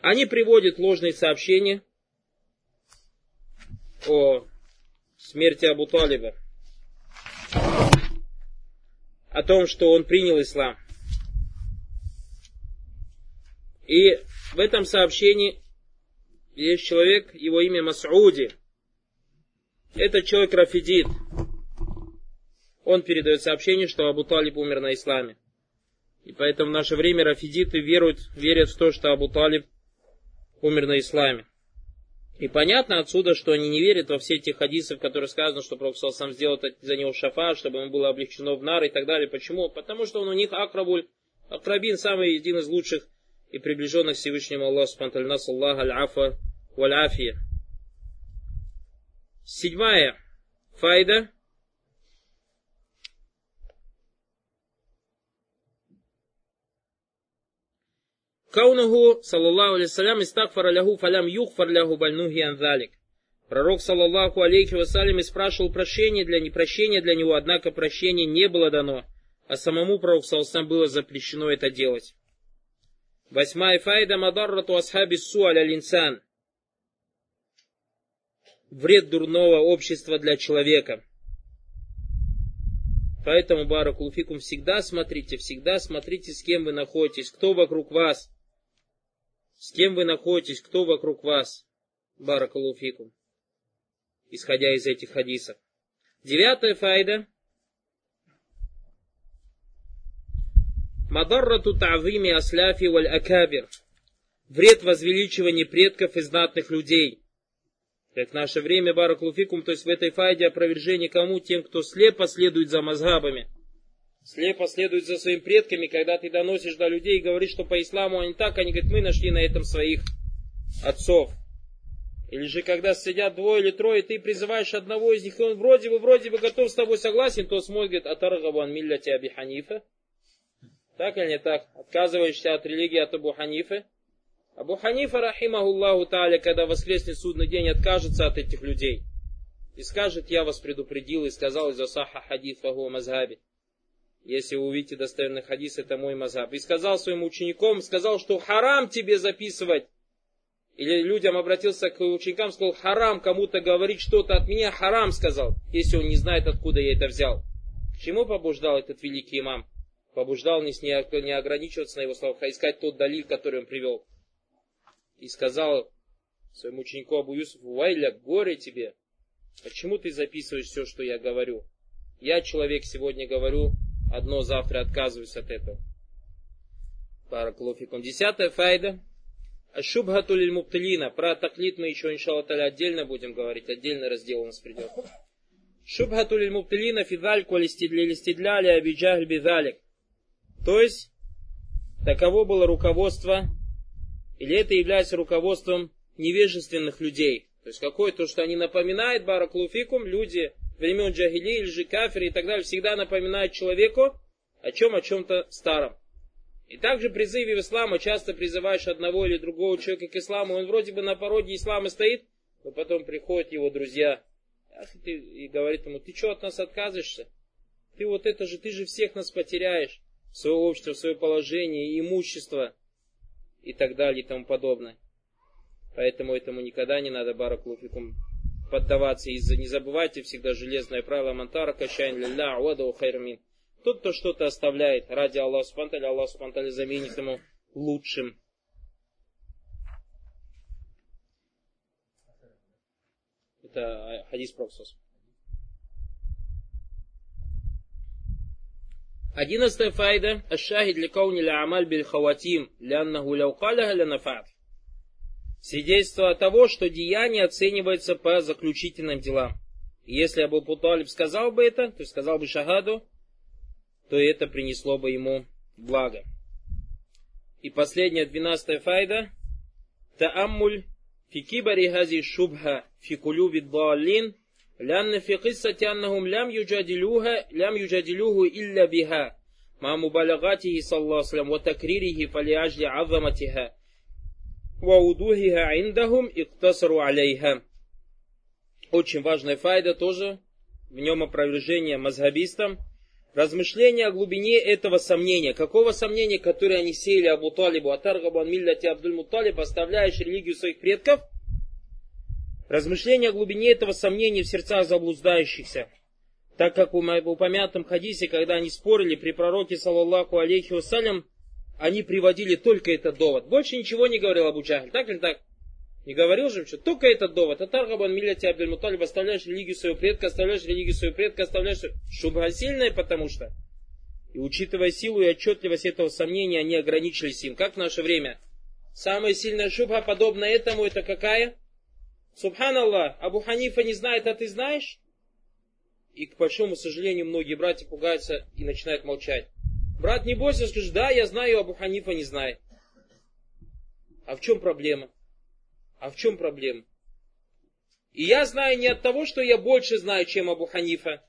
Они приводят ложные сообщения о смерти Абу Талиба, о том, что он принял ислам. И в этом сообщении есть человек, его имя Мас'уди. Этот человек рафидит. Он передает сообщение, что Абу Талиб умер на исламе. И поэтому в наше время рафидиты верят в то, что Абу Талиб умер на исламе. И понятно отсюда, что они не верят во все те хадисы, в которых сказано, что Пророк сам сделал за него шафа, чтобы ему было облегчено в нар и так далее. Почему? Потому что он у них акрабин, самый один из лучших и приближенных к Всевышнему Аллаху субхану ва тааля. Насаллаху аль-афа валь-афия. 7-я файда. Каунаху, саллаллаху алейхи вассалям, истагфара ляху фалям юхфар ляху бальнухи анзалик. Пророк, саллаллаху алейхи вассалям, и спрашивал прощения для непрощения для него, однако прощения не было дано, а самому пророку, саллаллаху алейхи вассалям, было запрещено это делать. 8-я файда мадаррату асхаби су аля инсан. Вред дурного общества для человека. Поэтому, баракаллаху фикум, всегда смотрите, с кем вы находитесь, кто вокруг вас. С кем вы находитесь, кто вокруг вас. Баракаллаху фикум. Исходя из этих хадисов. 9-я файда. Мадаррату та'зими асляфи валь акабир. Вред возвеличивания предков и знатных людей. Как в наше время, баракаллаху фикум, то есть в этой файде опровержение кому? Тем, кто слепо следует за мазхабами. Слепо следует за своими предками, когда ты доносишь до людей и говоришь, что по исламу они так, они говорят, мы нашли на этом своих отцов. Или же, когда сидят 2 или 3, ты призываешь одного из них, и он вроде бы готов с тобой согласен, то смотрит, атаргабу ан милляти Аби Ханифа. Так или не так? Отказываешься от религии от Абу Ханифы. Абу Ханифа, рахимахуллаху тааля, когда воскреснет судный день, откажется от этих людей. И скажет, я вас предупредил и сказал, из-за саха хадис фаху мазхаби. Если вы увидите достоверный хадис, это мой мазхаб. И сказал своим ученикам, сказал, что харам тебе записывать. Или людям обратился к ученикам, сказал, харам кому-то говорить что-то от меня, харам сказал, если он не знает, откуда я это взял. К чему побуждал этот великий имам? Побуждал не ограничиваться на его словах, а искать тот далиль, который он привел. И сказал своему ученику Абу Юсуфу, вайля, горе тебе. Почему ты записываешь все, что я говорю? Я, человек, сегодня говорю одно, завтра отказываюсь от этого. Баракаллаху фикум. 10-я файда. Ашубхату лиль мубтилина. Про таклид мы еще, иншаллах та'аля, отдельно будем говорить. Отдельный раздел у нас придет. Шубхату лиль мубтилина фидальку листидляли абиджахль бидалик. То есть, таково было руководство, или это является руководством невежественных людей. То есть, какое-то, что они напоминают, баракаллаху фикум, люди времен джахили, или же кафиры и так далее, всегда напоминают человеку о чем-то старом. И также в призыве в ислама часто призываешь одного или другого человека к исламу, он вроде бы на пороге ислама стоит, но потом приходят его друзья и говорят ему, ты что от нас отказываешься? Ты же всех нас потеряешь. Свое общество, свое положение, имущество и так далее и тому подобное. Поэтому этому никогда не надо, баракаллаху фикум, поддаваться. Не забывайте всегда железное правило мантара кашайн лилля уадау хайрмин. Тот, кто что-то оставляет ради Аллаха субхану ва тааля, Аллах субхану ва тааля заменит ему лучшим. Это хадис Пророка. 11-я файда. Аш-шахид ли кауни ля амаль биль хаватим, ляннаху ляу каляха ля нафат. Свидетельство того, что деяние оценивается по заключительным делам. И если Абу Талиб сказал бы это, то есть сказал бы шахаду, то это принесло бы ему благо. И последняя, 12-я файда. Тааммуль фи кибари хази шубха фи кулюби даллин. لأن في قصة أنهم لم يجادلوه إلا بها مع مبالغاته صلى الله عليه وسلم وتكريره فلأجل عظمتها ووضوحها عندهم اقتصروا عليها. Очень важная файда тоже, в нем опровержение мазхабистам размышления о глубине этого сомнения. Какого сомнения, которое они сеяли Абу Талибу, атаргабу ан милляти Абдуль Мутталиб, оставляешь религию своих предков? Размышления о глубине этого сомнения в сердцах заблуждающихся. Так как в упомянутом хадисе, когда они спорили при пророке, саллаллаху алейхи вассалям, они приводили только этот довод. Больше ничего не говорил Абу Джахль. Так или так? Не говорил же, что только этот довод. Атаргабан милляти Абдуль Мутталиб, оставляешь религию своего предка, оставляешь религию своего предка, оставляешь... Шубха сильная, потому что. И учитывая силу и отчетливость этого сомнения, они ограничились им. Как в наше время? Самая сильная шубха, подобная этому, это какая? Субханаллах, Абу Ханифа не знает, а ты знаешь? И, к большому сожалению, многие братья пугаются и начинают молчать. Брат, не бойся, скажи, да, я знаю, Абу Ханифа не знает. А в чем проблема? А в чем проблема? И я знаю не от того, что я больше знаю, чем Абу Ханифа.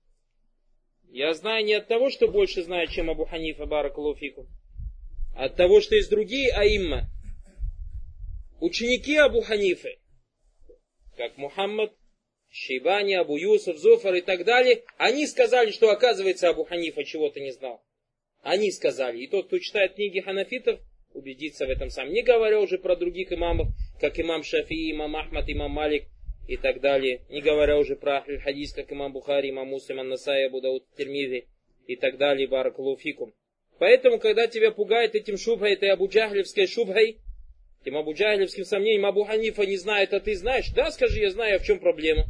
Я знаю не от того, что больше знаю, чем Абу Ханифа, баракаллаху фикум. А от того, что есть другие аимма. Ученики Абу Ханифы. Как Мухаммад, Шейбани, Абу Юсуф, Зуфар и так далее. Они сказали, что оказывается Абу Ханифа чего-то не знал. Они сказали. И тот, кто читает книги ханафитов, убедиться в этом сам. Не говоря уже про других имамов, как имам Шафии, имам Ахмад, имам Малик и так далее. Не говоря уже про хадис, как имам Бухари, имам Муслим, Ан-Насай, Абу Дауд, Тирмизи и так далее. Баракаллаху фикум. Поэтому, когда тебя пугает этим шубхой, этой Абу Джахлевской шубхой, этим Абу Джахлевским сомнением, Абу Ханифа не знает, а ты знаешь? Да, скажи, я знаю, а в чем проблема?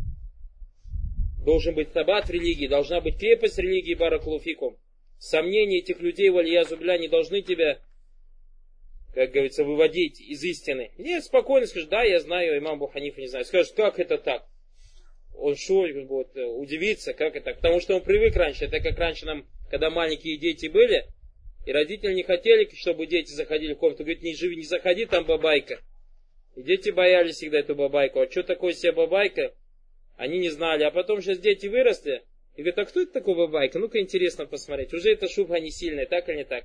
Должен быть табат в религии, должна быть крепость в религии, баракаллаху фикум. Сомнения этих людей, валиязу билля, не должны тебя, как говорится, выводить из истины. Нет, спокойно скажешь, да, я знаю, имам Абу Ханифа не знает. Скажешь, как это так? Он будет удивиться, как это так? Потому что он привык раньше. Это как раньше нам, когда маленькие дети были, и родители не хотели, чтобы дети заходили в комнату. Говорит, не живи, не заходи, там бабайка. И дети боялись всегда эту бабайку. А что такое себе бабайка? Они не знали. А потом сейчас дети выросли. И говорят, а кто это такой бабайка? Ну-ка интересно посмотреть. Уже эта шубха не сильная, так или не так?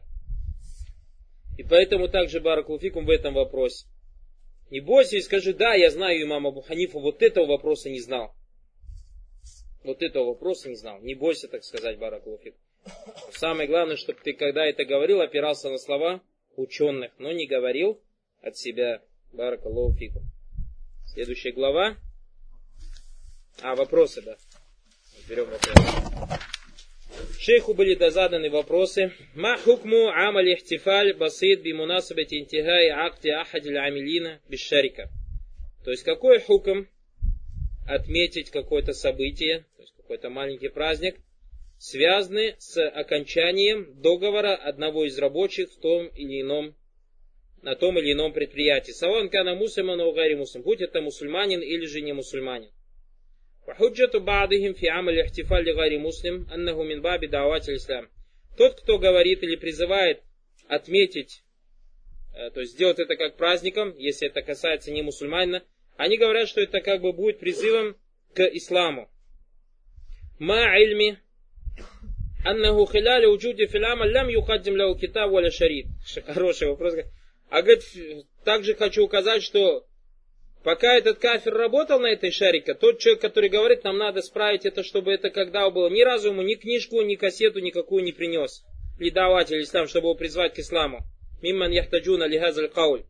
И поэтому также баракаллаху фикум в этом вопросе. Не бойся и скажи, да, я знаю имама Абу Ханифа, вот этого вопроса не знал. Вот этого вопроса не знал. Не бойся, так сказать, баракаллаху фикум. Самое главное, чтобы ты, когда это говорил, опирался на слова ученых, но не говорил от себя. Баракаллаху фикум. Следующая глава. Вопросы, да. Берем вопросы. Шейху были заданы вопросы. Ма хукму амаль ихтифаль басид би мунасабати интихай акти ахадиль амилина бишшарика. То есть какой хукм отметить какое-то событие, то есть какой-то маленький праздник, связанный с окончанием договора одного из рабочих в том или ином, на том или ином предприятии. Саван кана муслиман у гари муслим. Будь это мусульманин или же не мусульманин. وحجة بعضهم في عمل الاحتفال لغير مسلم أنه من باب دعوات الإسلام. Тот, кто говорит или призывает отметить, то есть сделать это как праздником, если это касается не мусульманина, они говорят, что это как бы будет призывом к исламу. Ма ильми аннаху хиляли уджуди филама лям юхаддим ляу китаб валя шарит. Хороший вопрос. А говорит, также хочу указать, что пока этот кафир работал на этой шарике, тот человек, который говорит, нам надо справить это, чтобы это когда было, ни разу ему ни книжку, ни кассету никакую не принес. Лидаватель ислам, чтобы его призвать к исламу. Мимман яхтаджуна лихазаль кауль.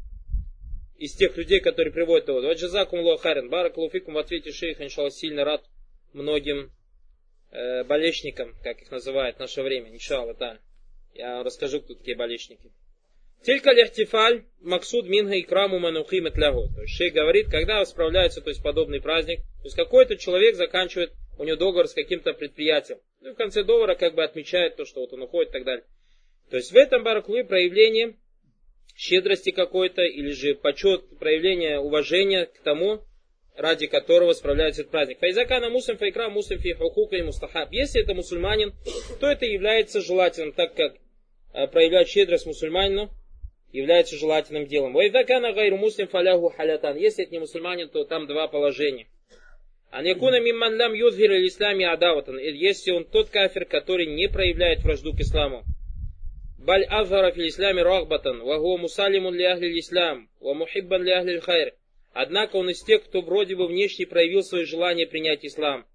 Из тех людей, которые приводят его. Ваджазакум лохарин. Баракаллаху фикум. В ответе шейх, иншаллах, сильно рад многим болельщикам, как их называют в наше время. Иншаллах, да. Я расскажу, кто такие болельщики. Тилька лихтифаль максуд минга икраму манухимет лягу. То есть шейх говорит, когда справляется, то есть подобный праздник, то есть какой-то человек заканчивает у него договор с каким-то предприятием. Ну, в конце договора как бы отмечает то, что вот он уходит и так далее. То есть в этом баракаллаху проявление щедрости какой-то, или же почет, проявление уважения к тому, ради которого справляется этот праздник. Файзакана муслим файкрам муслим фи хукука и мустахаб. Если это мусульманин, то это является желательным, так как проявлять щедрость мусульманину является желательным делом. Вайзакана гайру муслим фаляху халятан. Если это не мусульманин, то там два положения. Аньякуна мимман лам юдхир ил-ислами адаватан. Если он тот кафир, который не проявляет вражду к исламу. Баль азхара фил исламе рахбатан, ва хуа мусалимун ли ахли ислам, ва мухиббан ли ахли хайр. Однако он из тех, кто вроде бы внешне проявил свое желание принять ислам.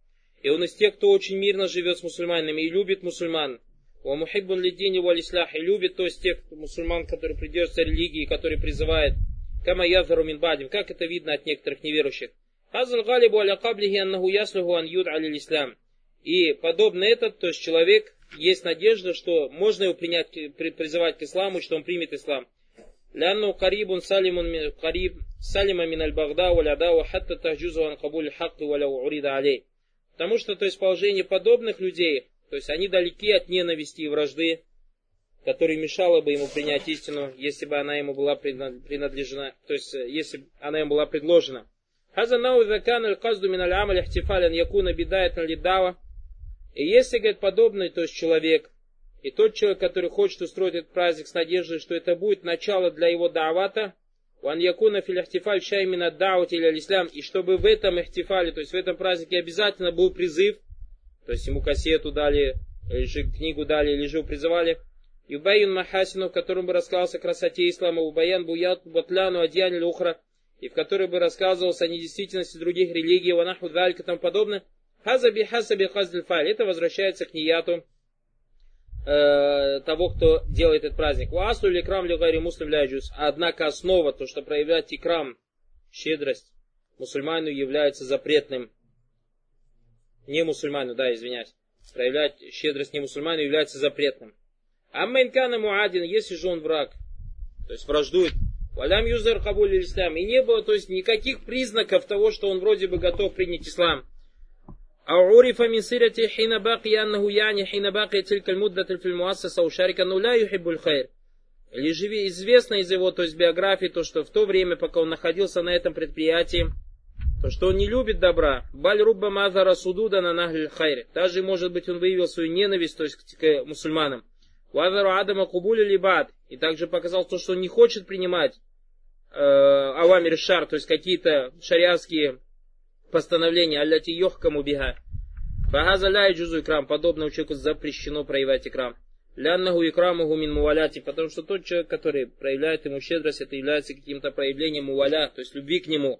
И он из тех, кто очень мирно живет с мусульманами и любит мусульман. Ва мухиббун лиддини валь ислах, и любит, то есть тех мусульман, которые придерживаются религии, которые призывают кама язару мин бадим, как это видно от некоторых неверующих. Хазал галибу аля каблихи аннаху яслуху ан юд алил ислам. И подобно этот, то есть человек, есть надежда, что можно его принять, призывать к исламу, что он примет ислам. Лянну карибун салимун кариб салима мин аль-багда валяда ва хатта тахджузу ан кабуль хакки валя урида алей. Потому что, то есть, положение подобных людей, то есть, они далеки от ненависти и вражды, которая мешала бы ему принять истину, если бы она ему была принадлежена, то есть, если бы она ему была предложена. Хазанау закан аль-казду мин аль-амаль ихтифалян якуна бидает налидава. И если, говорит, подобный, то есть человек, и тот человек, который хочет устроить этот праздник с надеждой, что это будет начало для его да'вата, ван якуна фил ихтифаль шаймина да'вати или ислам, и чтобы в этом ихтифале, то есть в этом празднике обязательно был призыв, то есть ему кассету дали, или же книгу дали, или же его призывали, юбайюн махасину, в котором бы рассказывался о красоте ислама, убаян буят батляну адьяни лухра, и в которой бы рассказывалось о недействительности других религий, ванаху далька и тому подобное. Хазаби хасаби хаздиль файль. Это возвращается к нияту того, кто делает этот праздник. Уасу или икрам люгари муслим ляджус. Однако основа, то, что проявлять икрам, щедрость, мусульману является запретным. Не мусульману, да, извиняюсь. Проявлять щедрость не мусульману является запретным. Аммайнкана муадин, если же он враг, то есть враждует. Валям юзер кабуль ислам. И не было, то есть, никаких признаков того, что он вроде бы готов принять ислам. أعرف من سيرته حين بقي أنه يعني حين بقي تلك المدة في المؤسسة وشارك أنه لا يحب الخير. Лишь известно из его, то есть биографии, то, что в то время, пока он находился на этом предприятии, то, что он не любит добра. Баль рубба мазара судуда на нахль хайр. Даже, может быть, он выявил свою ненависть, то есть к мусульманам. Вазару адама кубули либад. И также показал то, что он не хочет принимать авамир шар, то есть какие-то шариатские постановление алляти йохкаму биха. Фагаза ля джузу икрам. Подобному человеку запрещено проявлять икрам. Ляннаху икрамуху мин муваляти. Потому что тот человек, который проявляет ему щедрость, это является каким-то проявлением муваля, то есть любви к нему.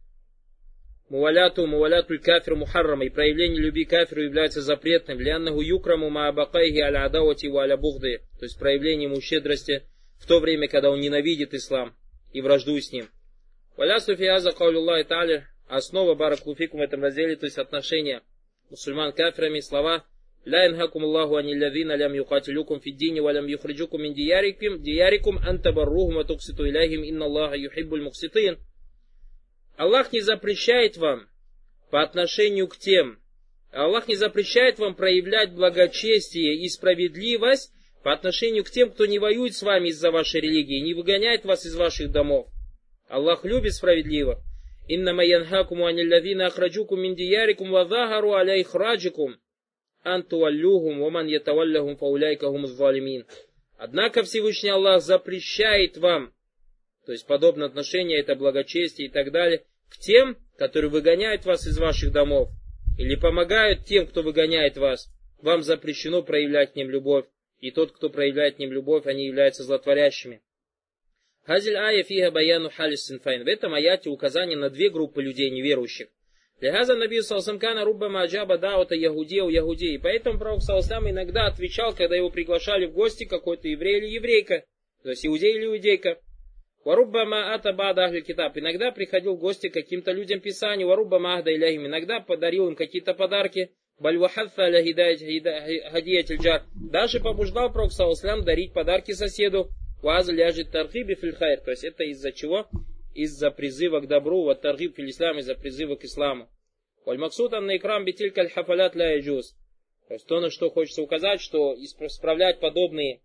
Муваляту кафиру мухаррама. И проявление любви к кафиру является запретным. Ляннаху юкраму маабакайхи аля адавати ва аля бугды. То есть проявление ему щедрости в то время, когда он ненавидит ислам и враждует с ним. Валя суфиаза каулюллахи та'аля. Основа баракулуфикум в этом разделе, то есть отношения мусульман к кафирами, слова «Ля инхакум Аллаху анилладзина лям юхатилюкум фиддини ва лям юхриджукум мин диярикум антабаррухум ва тукситу иляхим инна Аллаха юхиббуль мукситин». Аллах не запрещает вам по отношению к тем, Аллах не запрещает вам проявлять благочестие и справедливость по отношению к тем, кто не воюет с вами из-за вашей религии, не выгоняет вас из ваших домов. Аллах любит справедливых. Иннама янхакуму анилладзина ахраджукум мин диярикум ва захару аля ихраджикум антуаллюхум ва ман ятавалляхум фауляйка хумуз залимин. Однако Всевышний Аллах запрещает вам, то есть подобное отношение, это благочестие и так далее, к тем, которые выгоняют вас из ваших домов, или помогают тем, кто выгоняет вас. Вам запрещено проявлять к ним любовь, и тот, кто проявляет к ним любовь, они являются злотворящими. Хазиль ая фига баяну халис синфайн. В этом аяте указание на две группы людей неверующих. Лихаза набию салсамкана рубба маджаба даота ягудея у ягудеи. Поэтому пророк салсам иногда отвечал, когда его приглашали в гости какой-то еврей или еврейка, то есть иудей или иудейка. Варубба маата бада ахли китаб. Иногда приходил в гости к каким-то людям писанию. Варубба махда иляхим. Иногда подарил им какие-то подарки. Бальвахатха ля хадият джар. Даже побуждал пророк салсам дарить подарки соседу. Ваза ляжет таргиби филь хайр. То есть это из-за чего? Из-за призыва к добру. Вот таргиб филь ислам, из-за призыва к исламу. Валь максуд анна икрам битиль каль хафалят ля яджуз. То есть то, на что хочется указать, что исправлять подобные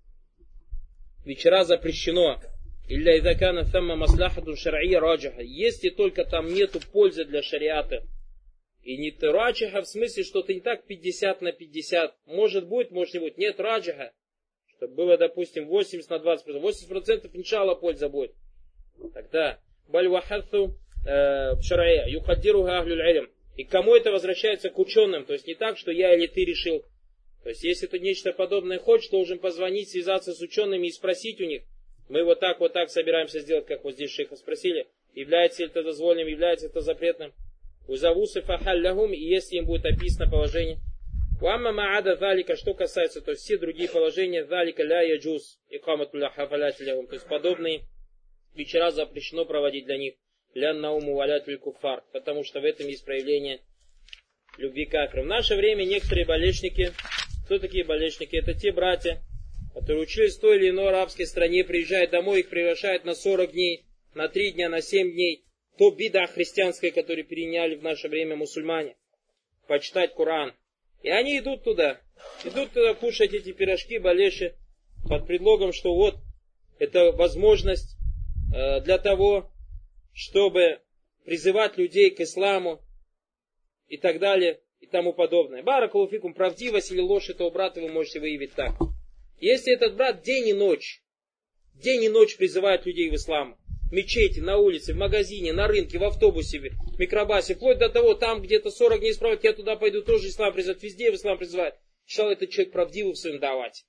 вечера запрещено. Илля идакана тамма маслахату шар'ия раджаха. Если только там нету пользы для шариата. И не раджаха в смысле, что это не так 50 на 50. Может будет, может не будет. Нет раджаха. Чтобы было, допустим, 80 на 20%. 80% иншалла польза будет. Тогда бальвахату шар'ия юхаддируха ахлюль илм. И кому это возвращается? К ученым. То есть не так, что я или ты решил. То есть если ты нечто подобное хочешь, должен позвонить, связаться с учеными и спросить у них. Мы вот так собираемся сделать, как вот здесь шейха спросили. Является ли это дозволенным, является это запретным. Узавусифа халлахум, и если им будет описано положение. Уамма маада залика, что касается, то есть все другие положения, залика ля яджуз, икаматулля хафалятилягум, то есть подобные вечера запрещено проводить для них, ля науму валятуль куфар, потому что в этом есть проявление любви к кафирам. В наше время некоторые болельщики, кто такие болельщики? Это те братья, которые учились в той или иной арабской стране, приезжают домой, их приглашают на 40 дней, на 3 дня, на 7 дней. То бида христианская, которую переняли в наше время мусульмане, почитать Коран. И они идут туда кушать эти пирожки, балеши, под предлогом, что вот, это возможность для того, чтобы призывать людей к исламу и так далее и тому подобное. Баракаллаху фикум, правдивость или ложь этого брата вы можете выявить так. Если этот брат день и ночь призывает людей в ислам, в мечети, на улице, в магазине, на рынке, в автобусе, в микробасе, вплоть до того, там где-то 40 дней справок, я туда пойду, тоже ислам призывать, везде в ислам призывает. Иншалла, этот человек правдивый в своем давать.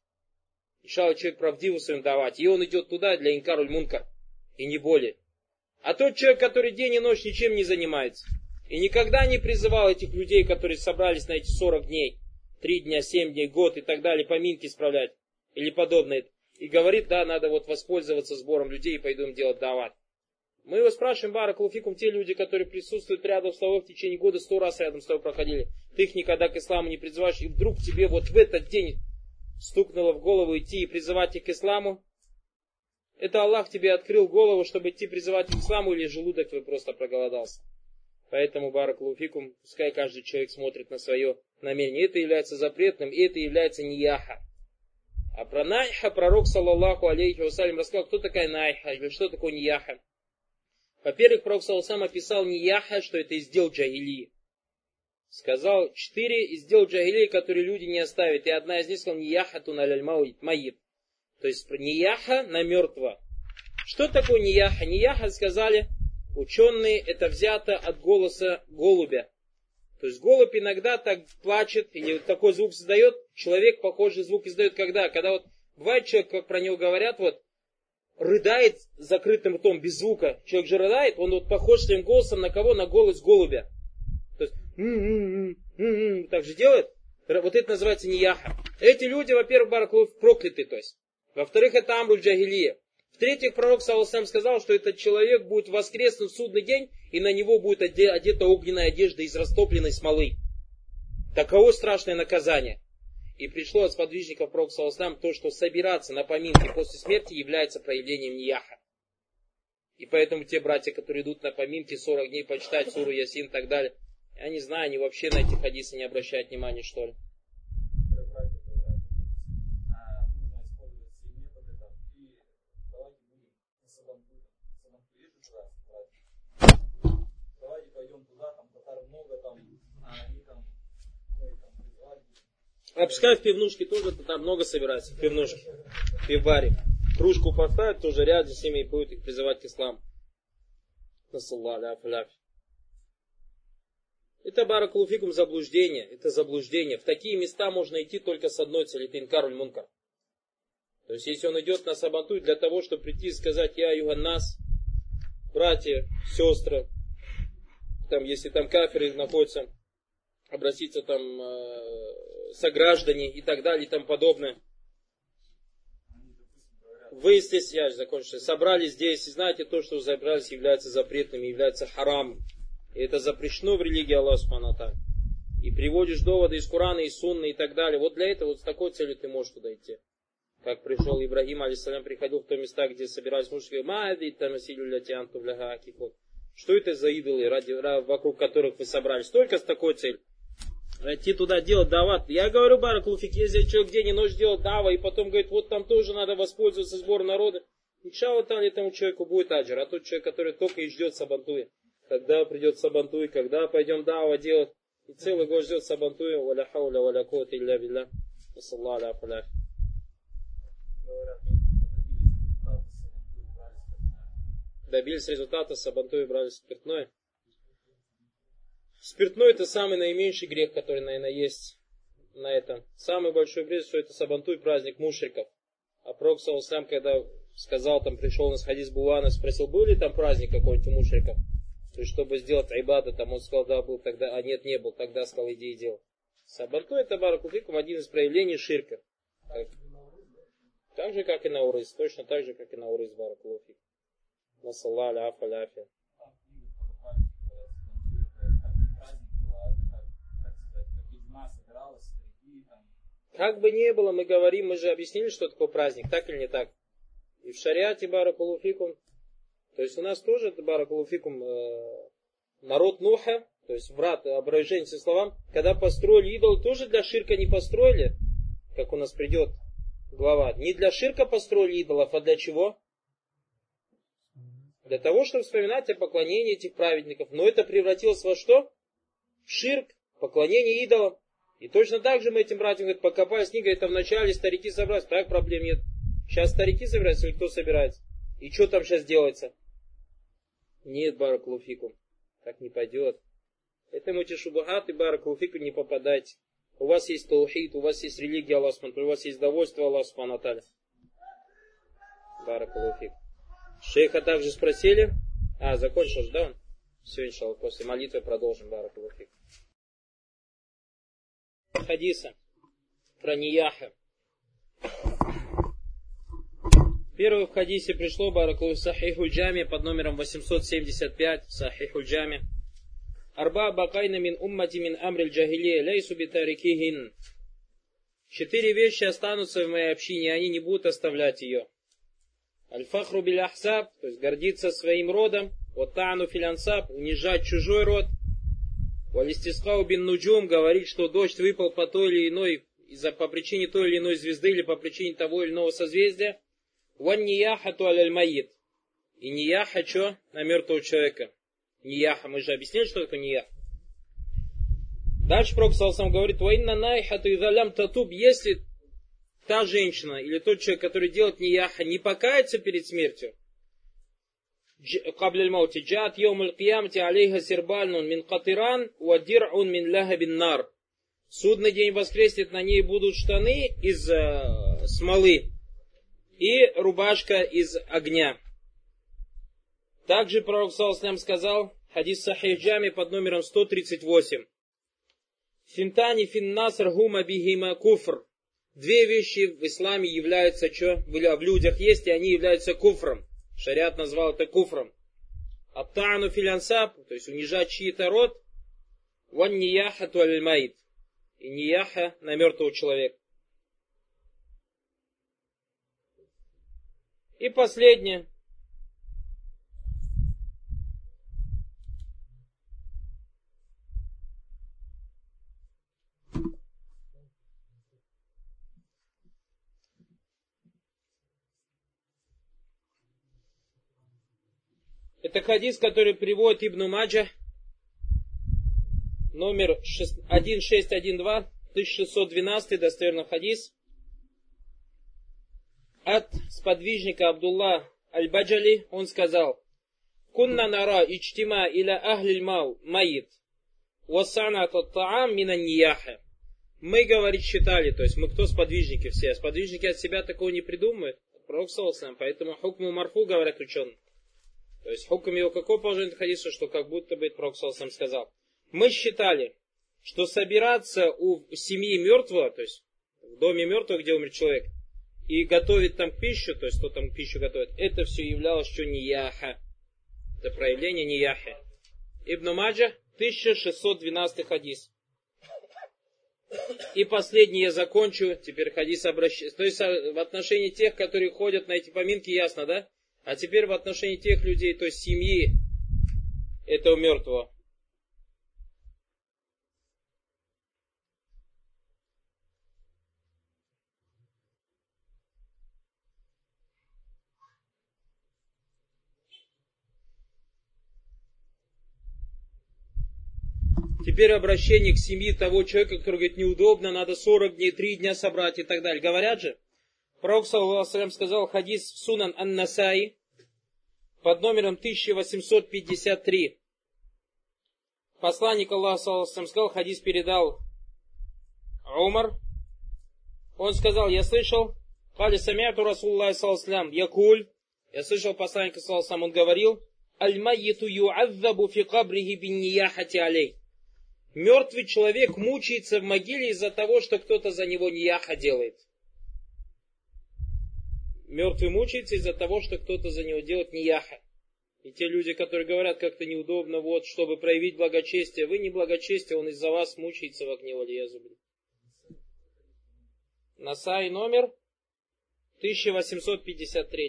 И он идет туда для инкаруль мункар. И не более. А тот человек, который день и ночь ничем не занимается, и никогда не призывал этих людей, которые собрались на эти 40 дней, 3 дня, 7 дней, год и так далее, поминки справлять, или подобное, и говорит, да, надо вот воспользоваться сбором людей и пойду им делать дават. Мы его спрашиваем, баракаллаху фикум, те люди, которые присутствуют рядом с тобой в течение года, 100 раз рядом с тобой проходили, ты их никогда к исламу не призываешь, и вдруг тебе вот в этот день стукнуло в голову идти и призывать их к исламу, это Аллах тебе открыл голову, чтобы идти призывать их к исламу, или желудок твой просто проголодался. Поэтому, баракаллаху фикум, пускай каждый человек смотрит на свое намерение. Это является запретным, и это является нияха. А про найха пророк, саллаллаху алейхи вассалям, рассказал, кто такая найха, или что такое нияха. Во-первых, пророк саллаллаху описал нияха, что это издел джагилии. Сказал 4 издел джагилии, которые люди не оставят. И одна из них сказала нияха тун аль майит. То есть нияха на мертвого. Что такое нияха? Нияха, сказали ученые, это взято от голоса голубя. То есть голубь иногда так плачет, или такой звук создает, человек похожий звук издает когда? Когда вот бывает человек, как про него говорят, вот рыдает с закрытым ртом, без звука. Человек же рыдает, он вот похож своим голосом на кого? На голос голубя. То есть так же делает. Вот это называется нияха. Эти люди, во-первых, баракаллаху, прокляты, то есть. Во-вторых, это амруль джагилия. В-третьих, пророк саллаллаху сказал, что этот человек будет воскреснут в судный день, и на него будет одета огненная одежда из растопленной смолы. Таково страшное наказание. И пришло от сподвижников пророка саллаллаху то, что собираться на поминки после смерти является проявлением нияха. И поэтому те братья, которые идут на поминки 40 дней почитать суру Ясин и так далее, я не знаю, они вообще на эти хадисы не обращают внимания, что ли. А пускай в пивнушке тоже там много собирается, в пивнушке, в пивбаре. Кружку поставят, тоже рядом с ними и будут их призывать к исламу. Это баракаллаху фикум заблуждение, это заблуждение. В такие места можно идти только с одной целью, это инкаруль мункар. То есть если он идет на сабантуй для того, чтобы прийти и сказать, я юганнас, братья, сестры, там, если там кафиры находятся, обратиться там сограждане и так далее и тому подобное. Вы здесь, я закончил, собрались здесь, и знаете, то, что собрались, является запретным, является харамом. И это запрещено в религии Аллаха субхану ва тааля. И приводишь доводы из Корана, из Сунны и так далее. Вот для этого, вот с такой целью ты можешь туда идти. Как пришел Ибрагим, алейхиссалям, приходил в то места, где собирались мужчины, что это за идолы, вокруг которых вы собрались? Только с такой целью. Идти туда делать дават. Я говорю, баракаллаху фик, если человек день и ночь делает дава, и потом говорит, вот там тоже надо воспользоваться сбором народа, иншалла там этому человеку будет аджр. А тот человек, который только и ждет сабантуя. Когда придет сабантуй, когда пойдем дава делать. И целый год ждет сабантуя. Валя хауля, валя куата илля билля. Вассаллаху аля фаляфи. Добились результата, сабантуй брали спиртное. Спиртное это самый наименьший грех, который, наверное, есть на этом. Самый большой грех, что это сабантуй, праздник мушриков. А пророк саллаллаху, когда сказал, там пришел на хадис Булана, спросил, был ли там праздник какой-нибудь у мушриков? То есть, чтобы сделать айбада, там он сказал, да, был тогда, а нет, не был, тогда сказал, иди и делай. Сабантуй это, баракаллаху фикум, один из проявлений ширка. Так же, как и на урыс, точно так же, как и на урыс, баракаллаху фикум. Насалла аляфа ляфя. Как бы ни было, мы говорим, мы же объяснили, что такое праздник, так или не так? И в шариате, баракаллаху фикум, то есть у нас тоже, баракаллаху фикум, народ Нуха, то есть врат, обращение со словам, когда построили идол, тоже для ширка не построили, как у нас придет глава. Не для ширка построили идолов, а для чего? Для того, чтобы вспоминать о поклонении этих праведников. Но это превратилось во что? В ширк, поклонение идолам. И точно так же мы этим братьям, говорят, покопались книга, это вначале старики собрались, так проблем нет. Сейчас старики собираются или кто собирается? И что там сейчас делается? Нет, баракаллаху фикум, так не пойдет. Поэтому эти шубахаты, баракаллаху фикум, не попадайте. У вас есть таухид, у вас есть религия Аллаха Субхану ва тааля, у вас есть довольство Аллаха Субхану ва тааля. Баракаллаху фикум. Шейха также спросили. Закончил же, да он? Все, иншаллах, после молитвы продолжим, баракаллаху фикум. Хадиса про нияха. Первое в хадисе пришло, баракаллаху, сахихуль джами под номером 875, сахихуль джами. Арба бакайна мин уммати мин амриль джахилия, лейсу битарикихин. 4 вещи останутся в моей общине, они не будут оставлять ее. Аль-фахру биль ахсаб, то есть гордиться своим родом. Ватта'ну фил ансаб, унижать чужой род. Валистискау бин нуджум, говорить, что дождь выпал по той или иной, по причине той или иной звезды, или по причине того или иного созвездия. Ван нияхату аль майит. И нияха что? На мертвого человека. Нияха, мы же объяснили, что такое нияха. Дальше Пророк саллаллаху алейхи ва саллям говорит, ваинна найхату идалям татуб, если та женщина или тот человек, который делает нияха, не покается перед смертью, قبل الموت جاءت يوم القيامة عليها سربال من قطران ودرع من لهب النار. Судный день воскреснет, на ней будут штаны из смолы и рубашка из огня. Также Пророк саллаллаху алейхи ва саллям сказал, хадис Сахих Джами под номером 138. Финтани финнаср гума бихима куфр. 2 вещи в исламе являются, что в людях есть, и они являются куфром. Шариат назвал это куфром. Атта'ну фил ансаб, то есть унижать чьи-то род. Ван нияхату аль майит. И нияха на мертвого человека. И последнее. Это хадис, который приводит Ибн Маджа, номер 1612, 1612, достоверный хадис, от сподвижника Абдулла Аль-Баджали, он сказал, «Кунна нара ичтима иля ахлиль майит, вассанат ат-таам мина нияха». Мы, говорит, считали, то есть мы кто сподвижники все, сподвижники от себя такого не придумают, Пророк саллаллаху алейхи ва саллям, поэтому хукму марфу, говорят ученые. То есть хукм его какое положение хадиса, что как будто бы Пророк саллаллаху алейхи ва саллям сказал. Мы считали, что собираться у семьи мертвого, то есть в доме мертвого, где умер человек, и готовить там пищу, то есть кто там пищу готовит, это все являлось что нияха. Это проявление нияхи. Ибн Маджа, 1612 хадис. И последний я закончу, теперь хадис обращается. То есть в отношении тех, которые ходят на эти поминки, ясно, да? А теперь в отношении тех людей, то есть семьи этого мертвого. Теперь обращение к семье того человека, который говорит, неудобно, надо 40 дней, 3 дня собрать и так далее. Говорят же, Пророк саллаллаху алейхи ва саллям сказал хадис в Сунан ан-Насаи под номером 1853. Посланник Аллаха саллаллаху алейхи ва саллям сказал, хадис передал Умар. Он сказал, я слышал, «Кали самиату Расулуллахи саллаллаху алейхи ва саллям якуль». Я слышал посланника саллаллаху алейхи ва саллям, он говорил, аль-маййту ю'аззабу фи кабрихи бин-нияхати алей. Мертвый человек мучается в могиле из-за того, что кто-то за него нияха делает. Мертвый мучается из-за того, что кто-то за него делает нияха. И те люди, которые говорят, как-то неудобно, вот, чтобы проявить благочестие, вы не благочестие, он из-за вас мучается в огне валиязубли. Насаи номер 1853.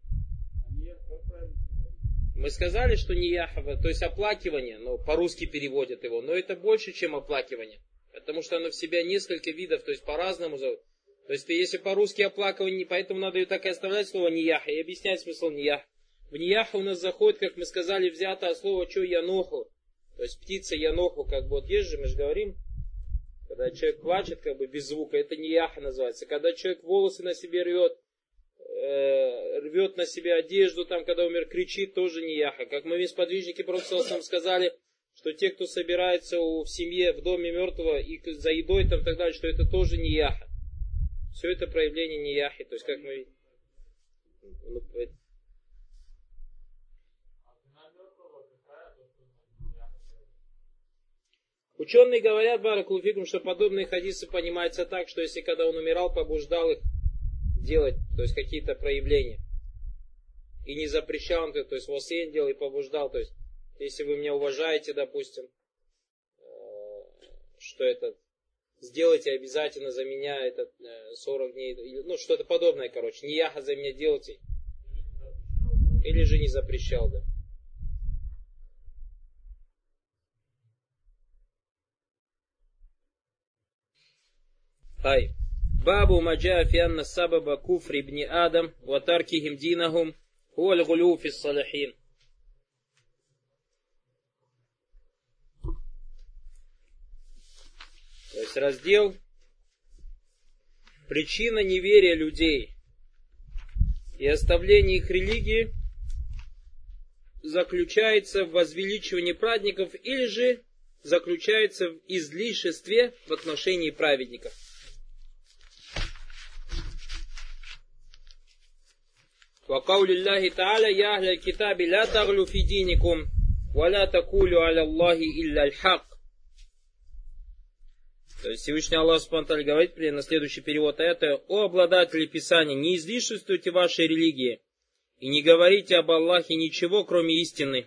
Мы сказали, что нияха, то есть оплакивание, но по-русски переводят его, но это больше, чем оплакивание. Потому что оно в себя несколько видов, то есть по-разному зовут. То есть если по-русски оплакивание, поэтому надо ее так и оставлять слово нияха и объяснять смысл нияха. В нияха у нас заходит, как мы сказали, взято от слова чо яноху. То есть птица яноху, как бы вот есть же, мы же говорим, когда человек плачет как бы без звука, это нияха называется. Когда человек волосы на себе рвет на себе одежду, там, когда умер, кричит, тоже нияха. Как мы сподвижники просто сказали, что те, кто собирается в семье, в доме мертвого и за едой там, и так далее, что это тоже нияха. Все это проявление нияхи. То есть, как мы видим. Ученые говорят, баракаллаху фикум, что подобные хадисы понимаются так, что если когда он умирал, побуждал их делать, то есть какие-то проявления. И не запрещал, то есть васиян делал и побуждал. То есть, если вы меня уважаете, допустим, что это, сделайте обязательно за меня этот 40 дней, ну что-то подобное, короче, нияха за меня делайте. Или же не запрещал, да. Тай. Бабу маджа фи анна сабаба куфри ибни Адам ва таркихим динахум хуа аль-гулю фи ссалихин. То есть раздел причина неверия людей и оставление их религии заключается в возвеличивании праведников или же заключается в излишестве в отношении праведников. وقول الله تعالى يا أهل الكتاب لا تغلوا في دينكم ولا تقولوا على الله إلا الحق. То есть Всевышний Аллах Субхану ва Тааля говорит на следующий перевод аята: о обладатели Писания, не излишествуйте вашей религии и не говорите об Аллахе ничего, кроме истины.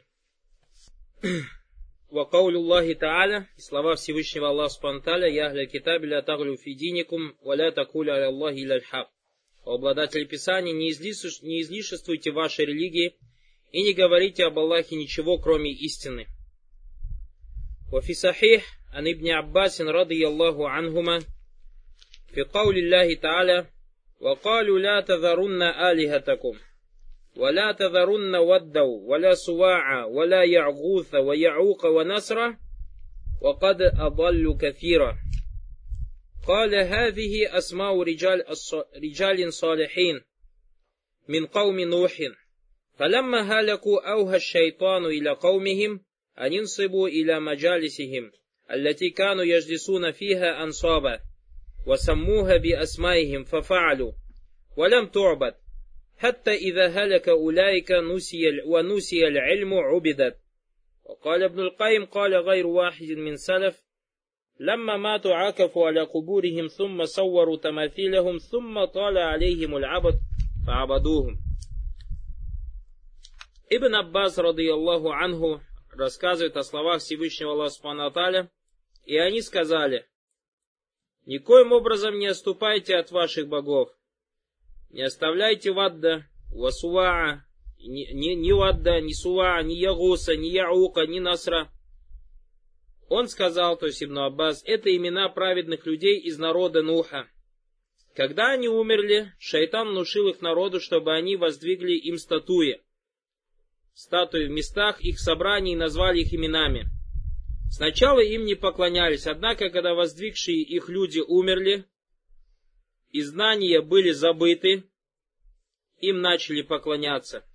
وقول الله تعالى, слова Всевышнего Аллаха Субхану ва Тааля: я ахля китаби ля таглю фи диникум ва ля такулю аля Аллахи илля аль-хак. О обладатели Писания, не излишествуйте вашей религии и не говорите об Аллахе ничего, кроме истины. وفي صحيح عن ابن عباس رضي الله عنهما في قول الله تعالى وقالوا لا تذرن آلهتكم ولا تذرن ودا ولا سواعا ولا يعغوث ويعوق ونسرا وقد أضلوا كثيرا. قال هذه أسماء رجال صالحين من قوم نوح فلما هلكوا أوهى الشيطان إلى قومهم أن ينصبوا إلى مجالسهم التي كانوا يجلسون فيها أنصابا وسموها بأسمائهم ففعلوا ولم تعبد حتى إذا هلك أولئك ونسي العلم عبدت. وقال ابن القيم قال غير واحد من سلف لما ماتوا عكفوا على قبورهم ثم صوروا تماثيلهم ثم طال عليهم العبد فعبدوهم. Ибн Аббас, радийаллаху анху, рассказывает о словах Всевышнего Аллаха Субхану ва Тааля, и они сказали: никоим образом не отступайте от ваших богов, не оставляйте Вадда, Васуаа, ни Вадда, ни Суаа, ни Ягуса, ни Яука, ни Насра. Он сказал, то есть Ибн Аббас, это имена праведных людей из народа Нуха. Когда они умерли, шайтан внушил их народу, чтобы они воздвигли им статуи в местах их собраний и назвали их именами. Сначала им не поклонялись, однако, когда воздвигшие их люди умерли, и знания были забыты, им начали поклоняться.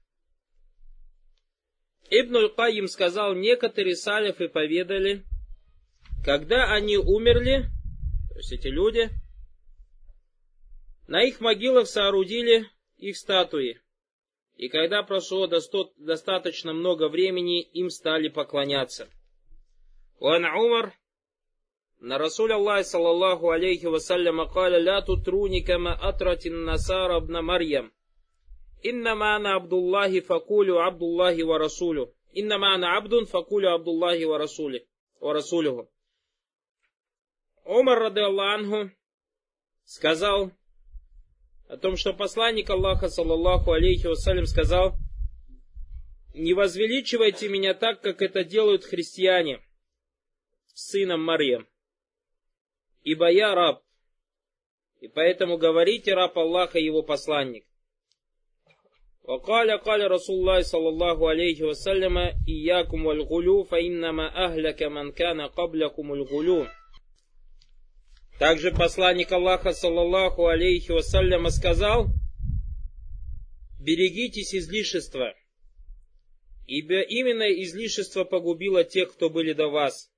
Ибн аль-Кайим сказал, некоторые салифы поведали, когда они умерли, то есть эти люди, на их могилах соорудили их статуи И когда прошло достаточно много времени, им стали поклоняться. Ван Умар, на Расуль Аллах саллаллаху алейхи вассаляма каля ля тутруни кама атратин насара абна Марьям. Иннама ана Абдуллахи факулю Абдуллахи ва Расулю. Иннама ана Абдун факулю Абдуллахи ва Расулюху. Умар ради Аллаху сказал о том, что посланник Аллаха саллаллаху алейхи вассалям сказал: не возвеличивайте меня так, как это делают христиане с сыном Марьям, ибо я раб, и поэтому говорите раб Аллаха и его посланник. وقال قال رسول الله صلى الله عليه وسلم إياكم والغلو فإنما أهلك من كان قبلكم الغلو. Также посланник Аллаха саллаллаху алейхи вассаляма сказал: берегитесь излишества, ибо именно излишество погубило тех, кто были до вас.